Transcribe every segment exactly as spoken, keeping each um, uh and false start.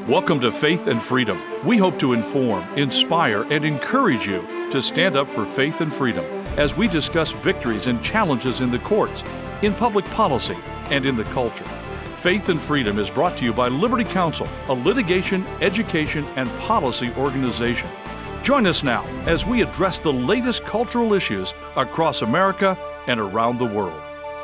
Welcome to Faith and Freedom. We hope to inform, inspire, and encourage you to stand up for faith and freedom as we discuss victories and challenges in the courts, in public policy, and in the culture. Faith and Freedom is brought to you by Liberty Counsel, a litigation, education, and policy organization. Join us now as we address the latest cultural issues across America and around the world.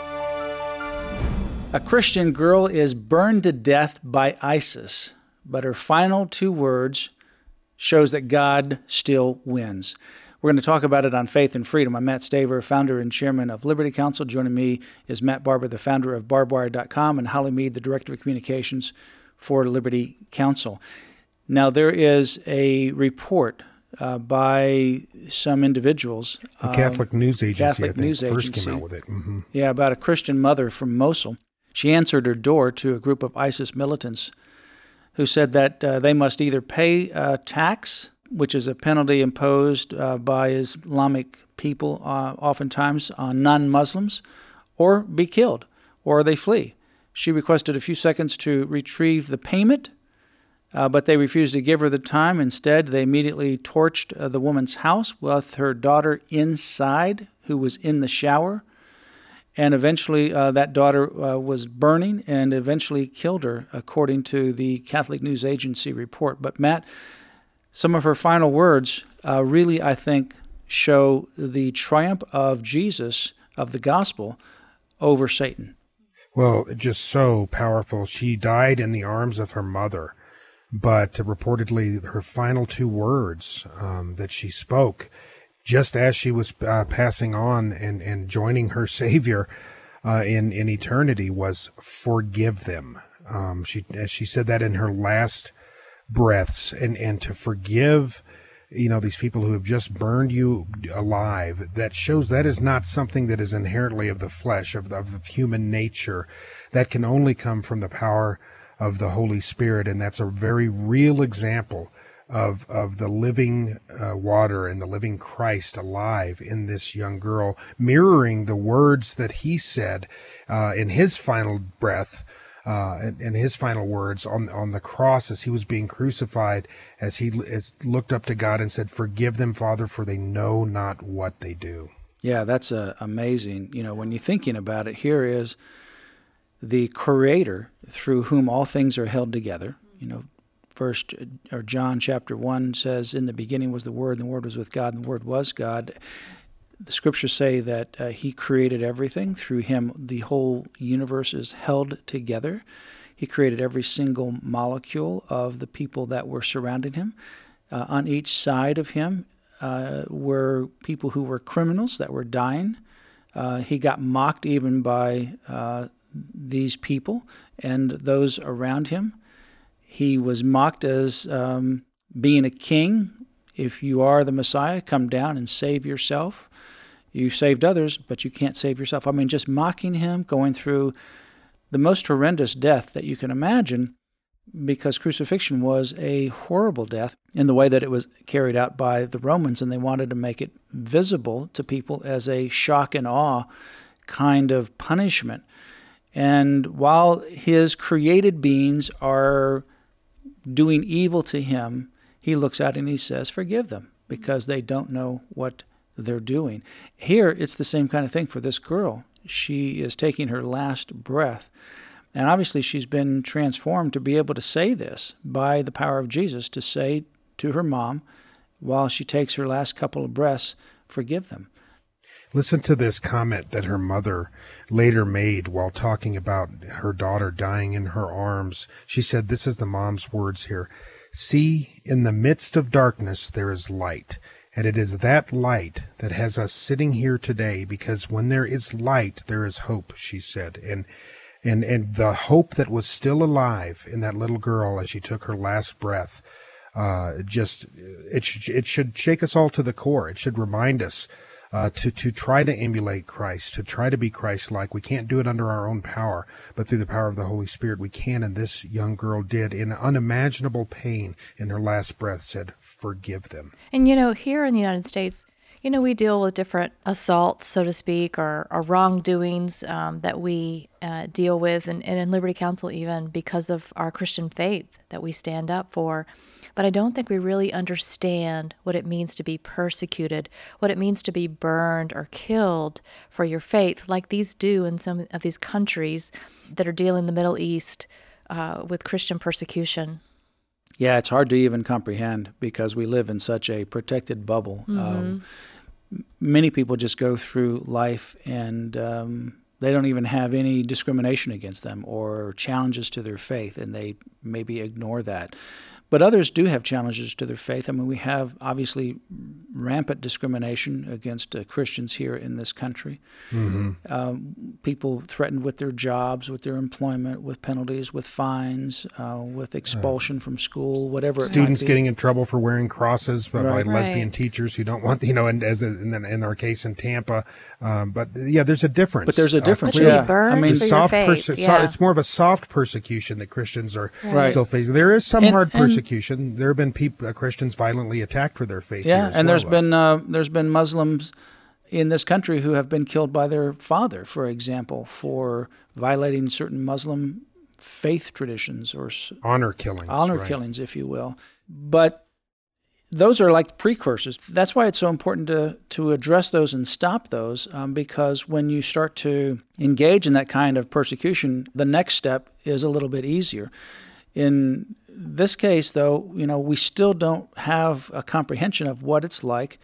A Christian girl is burned to death by ISIS, but her final two words shows that God still wins. We're going to talk about it on Faith and Freedom. I'm Matt Staver, founder and chairman of Liberty Counsel. Joining me is Matt Barber, the founder of barbed wire dot com, and Holly Mead, the director of communications for Liberty Counsel. Now, there is a report uh, by some individuals. The Catholic um, News Agency, Catholic I think, News first Agency, came out with it. Mm-hmm. Yeah, about a Christian mother from Mosul. She answered her door to a group of ISIS militants who said that uh, they must either pay a tax, which is a penalty imposed uh, by Islamic people uh, oftentimes on non-Muslims, or be killed, or they flee. She requested a few seconds to retrieve the payment, uh, but they refused to give her the time. Instead, they immediately torched uh, the woman's house with her daughter inside, who was in the shower. And eventually uh, that daughter uh, was burning and eventually killed her, according to the Catholic News Agency report. But Matt, some of her final words uh, really, I think, show the triumph of Jesus, of the gospel, over Satan. Well, just so powerful. She died in the arms of her mother, but uh, reportedly her final two words um, that she spoke just as she was uh, passing on and, and joining her Savior uh, in, in eternity was, forgive them. Um, she she said that in her last breaths, and, and to forgive, you know, these people who have just burned you alive. That shows that is not something that is inherently of the flesh, of the, of human nature. That can only come from the power of the Holy Spirit, and that's a very real example of of the living uh, water and the living Christ alive in this young girl, mirroring the words that he said uh, in his final breath, uh, in, in his final words on on the cross as he was being crucified, as he as looked up to God and said, "Forgive them, Father, for they know not what they do." Yeah, that's uh, amazing. You know, when you're thinking about it, here is the Creator through whom all things are held together. You know, First, or John chapter one says, in the beginning was the Word, and the Word was with God, and the Word was God. The scriptures say that uh, he created everything. Through him, the whole universe is held together. He created every single molecule of the people that were surrounding him. Uh, on each side of him uh, were people who were criminals that were dying. Uh, he got mocked even by uh, these people and those around him. He was mocked as um, being a king. If you are the Messiah, come down and save yourself. You saved others, but you can't save yourself. I mean, just mocking him, going through the most horrendous death that you can imagine, because crucifixion was a horrible death in the way that it was carried out by the Romans, and they wanted to make it visible to people as a shock and awe kind of punishment. And while his created beings are doing evil to him, he looks out and he says, forgive them, because they don't know what they're doing. Here, it's the same kind of thing for this girl. She is taking her last breath. And obviously, she's been transformed to be able to say this by the power of Jesus, to say to her mom, while she takes her last couple of breaths, forgive them. Listen to this comment that her mother later made while talking about her daughter dying in her arms. She said, this is the mom's words here. See, in the midst of darkness, there is light. And it is that light that has us sitting here today, because when there is light, there is hope, she said. And and and the hope that was still alive in that little girl as she took her last breath, uh, just, it should, it should shake us all to the core. It should remind us Uh, to, to try to emulate Christ, to try to be Christ-like. We can't do it under our own power, but through the power of the Holy Spirit we can, and this young girl did, in unimaginable pain in her last breath, said, forgive them. And, you know, here in the United States, You know, we deal with different assaults, so to speak, or, or wrongdoings um, that we uh, deal with, and, and in Liberty Counsel even because of our Christian faith that we stand up for. But I don't think we really understand what it means to be persecuted, what it means to be burned or killed for your faith, like these do in some of these countries that are dealing in the Middle East uh, with Christian persecution. Yeah, it's hard to even comprehend because we live in such a protected bubble. Mm-hmm. Um, many people just go through life and um, they don't even have any discrimination against them or challenges to their faith, and they maybe ignore that. But others do have challenges to their faith. I mean, we have obviously rampant discrimination against uh, Christians here in this country. Mm-hmm. Um, people threatened with their jobs, with their employment, with penalties, with fines, uh, with expulsion uh, from school, whatever. Students it might be. Getting in trouble for wearing crosses by, right. by lesbian right. teachers who don't want, you know, and as a, in, in our case in Tampa. Um, but yeah, there's a difference. But there's a difference. Uh, yeah, burned I mean, for soft your faith. perse- Yeah. so, it's more of a soft persecution that Christians are Right. still facing. There is some and, hard and, persecution. There have been people, uh, Christians violently attacked for their faith. Yeah, here as and well, there's though. been uh, there's been Muslims in this country who have been killed by their father, for example, for violating certain Muslim faith traditions or honor killings. honor right. killings, if you will. But those are like precursors. That's why it's so important to to address those and stop those, um, because when you start to engage in that kind of persecution, the next step is a little bit easier. In this case, though, you know, we still don't have a comprehension of what it's like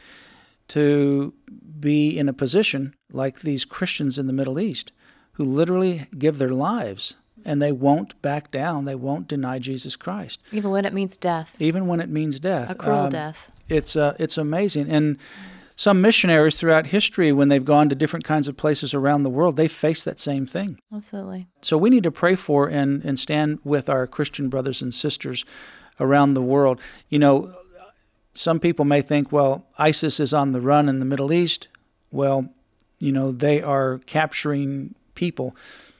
to be in a position like these Christians in the Middle East who literally give their lives and they won't back down. They won't deny Jesus Christ. Even when it means death. Even when it means death. A cruel um, death. It's uh, it's amazing. And some missionaries throughout history, when they've gone to different kinds of places around the world, they face that same thing. Absolutely. So we need to pray for and, and stand with our Christian brothers and sisters around the world. You know, some people may think, well, ISIS is on the run in the Middle East. Well, you know, they are capturing people,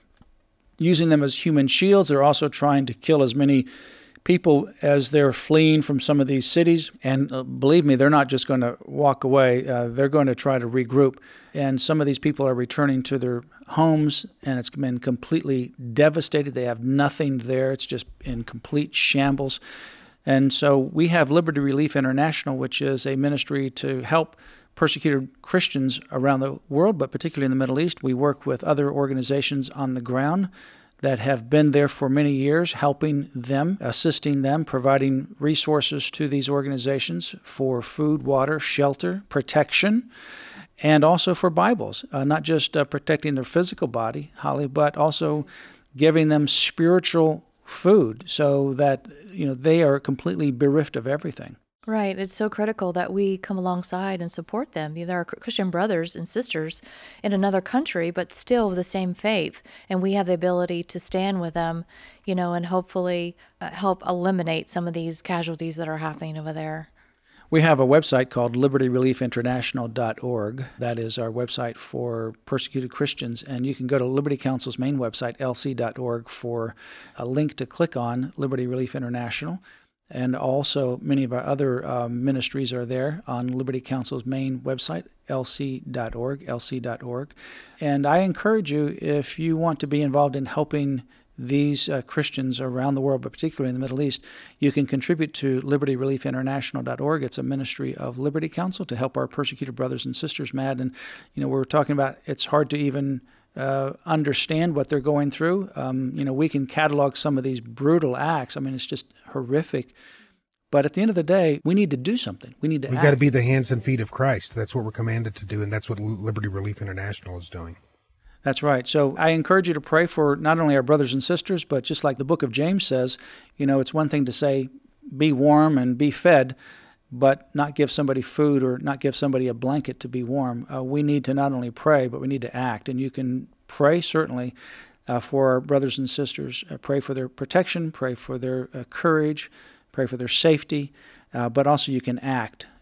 using them as human shields. They're also trying to kill as many people as they're fleeing from some of these cities. And uh, believe me, they're not just going to walk away. Uh, they're going to try to regroup. And some of these people are returning to their homes, and it's been completely devastated. They have nothing there. It's just in complete shambles. And so we have Liberty Relief International, which is a ministry to help persecuted Christians around the world, but particularly in the Middle East. We work with other organizations on the ground that have been there for many years, helping them, assisting them, providing resources to these organizations for food, water, shelter, protection, and also for Bibles, uh, not just uh, protecting their physical body, Holly, but also giving them spiritual food so that, you know, they are completely bereft of everything. Right. It's so critical that we come alongside and support them. They're our Christian brothers and sisters in another country, but still the same faith. And we have the ability to stand with them, you know, and hopefully uh, help eliminate some of these casualties that are happening over there. We have a website called liberty relief international dot org. That is our website for persecuted Christians. And you can go to Liberty Counsel's main website, L C dot org, for a link to click on Liberty Relief International. And also many of our other um, ministries are there on Liberty Counsel's main website, L C dot org, L C dot org. And I encourage you, if you want to be involved in helping these uh, Christians around the world, but particularly in the Middle East, you can contribute to liberty relief international dot org. It's a ministry of Liberty Counsel to help our persecuted brothers and sisters, Matt. And, you know, we're talking about it's hard to even uh, understand what they're going through. Um, you know, we can catalog some of these brutal acts. I mean, it's just horrific. But at the end of the day, we need to do something. We need to We've act. got to be the hands and feet of Christ. That's what we're commanded to do, and that's what Liberty Relief International is doing. That's right. So I encourage you to pray for not only our brothers and sisters, but just like the book of James says, you know, it's one thing to say, be warm and be fed, but not give somebody food or not give somebody a blanket to be warm. Uh, we need to not only pray, but we need to act. And you can pray, certainly, uh, for our brothers and sisters. Uh, pray for their protection, pray for their uh, courage, pray for their safety, uh, but also you can act.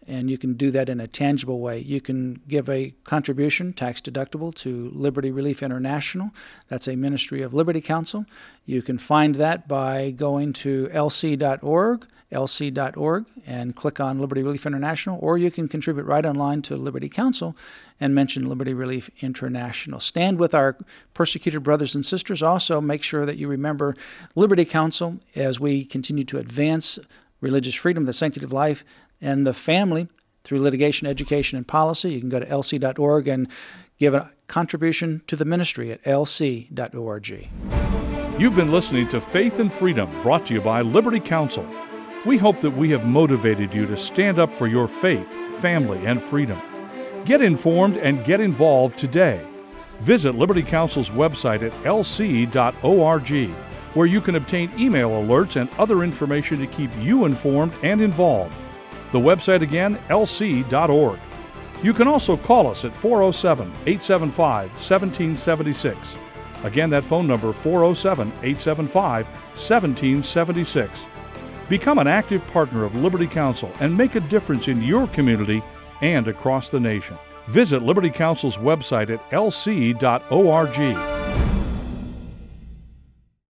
and you can do that in a tangible way. You can give a contribution, tax deductible, to Liberty Relief International. That's a ministry of Liberty Counsel. You can find that by going to L C dot org, L C dot org, and click on Liberty Relief International, or you can contribute right online to Liberty Counsel and mention Liberty Relief International. Stand with our persecuted brothers and sisters. Also, make sure that you remember Liberty Counsel as we continue to advance religious freedom, the sanctity of life, and the family through litigation, education, and policy. You can go to L C dot org and give a contribution to the ministry at L C dot org. You've been listening to Faith and Freedom, brought to you by Liberty Counsel. We hope that we have motivated you to stand up for your faith, family, and freedom. Get informed and get involved today. Visit Liberty Counsel's website at L C dot org, where you can obtain email alerts and other information to keep you informed and involved. The website again, L C dot org. You can also call us at four oh seven, eight seven five, one seven seven six. Again, that phone number, four oh seven, eight seven five, one seven seven six. Become an active partner of Liberty Counsel and make a difference in your community and across the nation. Visit Liberty Counsel's website at L C dot org.